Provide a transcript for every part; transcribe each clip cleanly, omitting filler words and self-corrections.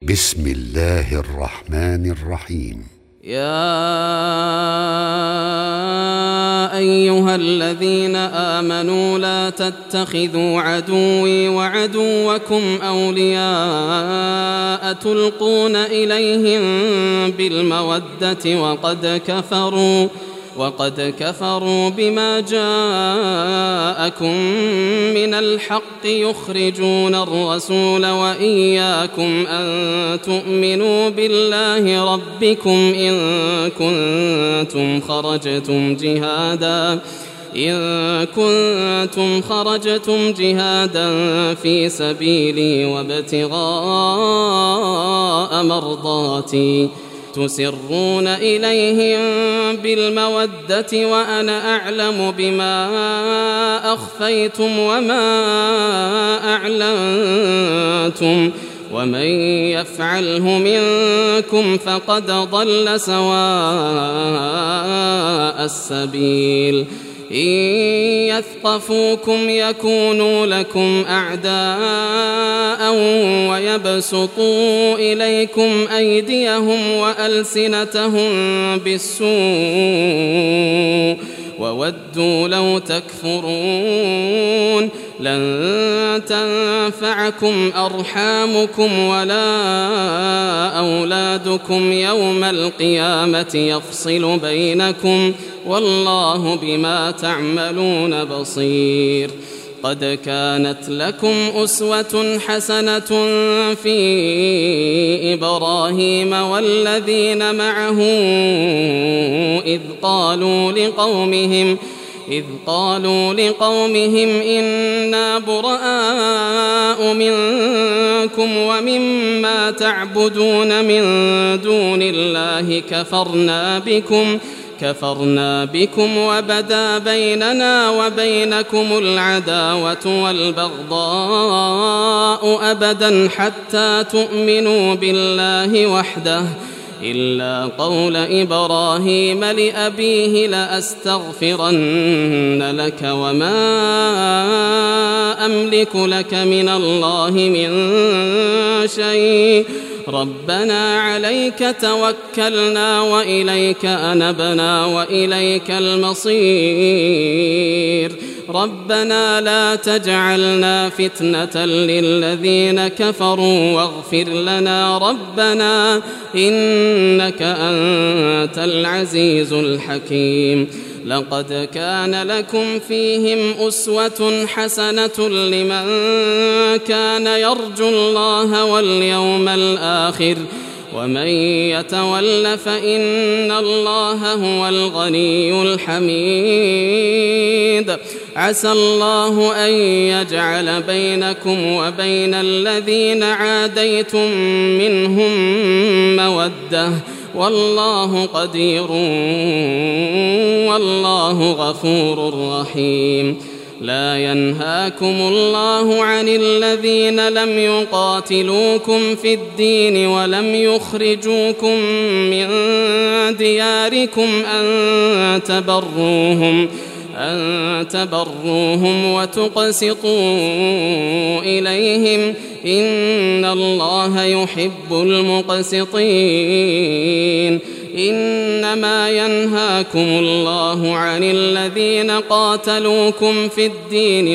بسم الله الرحمن الرحيم. يا أيها الذين آمنوا لا تتخذوا عدوي وعدوكم أولياء تلقون إليهم بالمودة وقد كفروا بما جاءكم من الحق يخرجون الرسول وإياكم أن تؤمنوا بالله ربكم إن كنتم خرجتم جهادا في سبيلي وابتغاء مرضاتي تسرون إليهم بالمودة وأنا أعلم بما أخفيتم وما أعلنتم ومن يفعله منكم فقد ضل سواء السبيل. إن يثقفوكم يكونوا لكم أعداء ويبسطوا إليكم أيديهم وألسنتهم بالسوء وودوا لو تكفرون. لن تنفعكم أرحامكم ولا أولادكم يوم القيامة يفصل بينكم والله بما تعملون بصير. قد كانت لكم أسوة حسنة في إبراهيم والذين معه إذ قالوا لقومهم إنا براء منكم ومما تعبدون من دون الله كفرنا بكم وبدا بيننا وبينكم العداوة والبغضاء أبدا حتى تؤمنوا بالله وحده إلا قول إبراهيم لأبيه لأستغفرن لك وما أملك لك من الله من شيء ربنا عليك توكلنا وإليك أنبنا وإليك المصير. ربنا لا تجعلنا فتنة للذين كفروا واغفر لنا ربنا إنك أنت العزيز الحكيم. لقد كان لكم فيهم أسوة حسنة لمن كان يرجو الله واليوم الآخر ومن يتول فإن الله هو الغني الحميد. عسى الله أن يجعل بينكم وبين الذين عاديتم منهم مودة والله قدير والله غفور رحيم. لا ينهاكم الله عن الذين لم يقاتلوكم في الدين ولم يخرجوكم من دياركم أن تبروهم وتقسطوا إليهم إن الله يحب المقسطين. إنما ينهاكم الله عن الذين قاتلوكم في الدين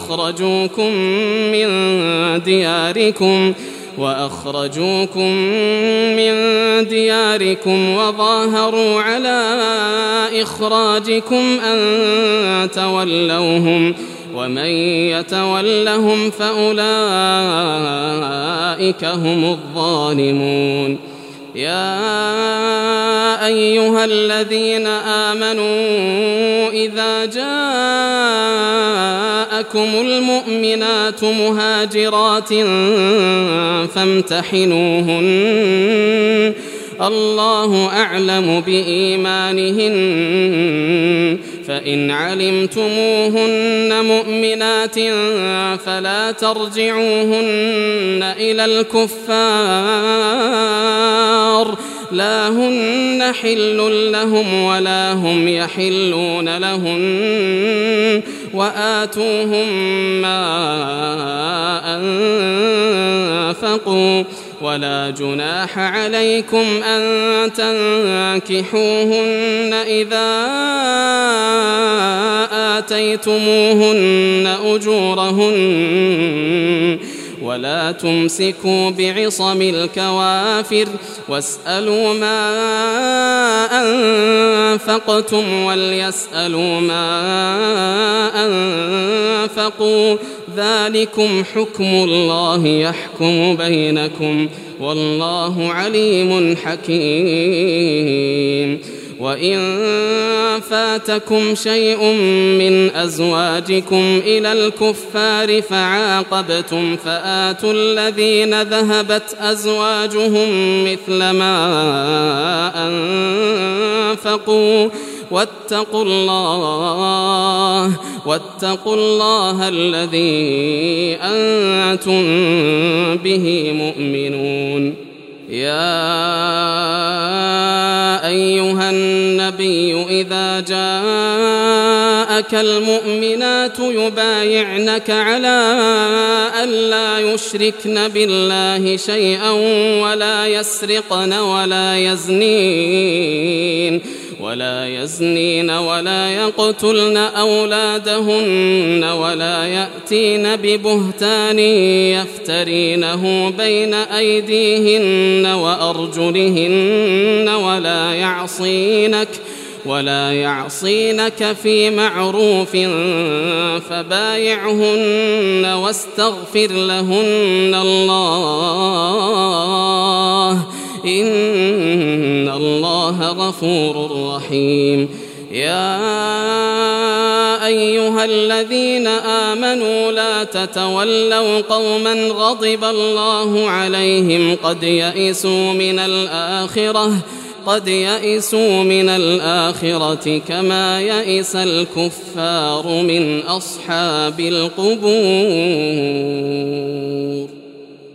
وأخرجوكم من دياركم وظاهروا على إخراجكم أن تولوهم ومن يتولهم فأولئك هم الظالمون. يا أيها الذين آمنوا إذا جاءكم المؤمنات مهاجرات فامتحنوهن الله أعلم بإيمانهن فإن علمتموهن مؤمنات فلا ترجعوهن إلى الكفار لا هن حل لهم ولا هم يحلون لهن وآتوهم ما أنفقوا ولا جناح عليكم أن تنكحوهن إذا آتيتموهن أجورهن ولا تمسكوا بعصم الكوافر واسألوا ما أنفقتم وليسألوا ما أنفقوا ذلكم حكم الله يحكم بينكم والله عليم حكيم. وإن فاتكم شيء من أزواجكم إلى الكفار فعاقبتم فآتوا الذين ذهبت أزواجهم مثل ما أنفقوا واتقوا الله الذي أنتم به مؤمنون. يا أيها النبي إذا جاءك المؤمنات يبايعنك على ألا يشركن بالله شيئا ولا يسرقن ولا يزنين ولا يقتلن أولادهن ولا يأتين ببهتان يفترينه بين أيديهن وأرجلهن ولا يعصينك في معروف فبايعهن واستغفر لهن الله إن الله غفور رحيم. يا أيها الذين آمنوا لا تتولوا قوما غضب الله عليهم قد يئسوا من الآخرة كما يئس الكفار من أصحاب القبور.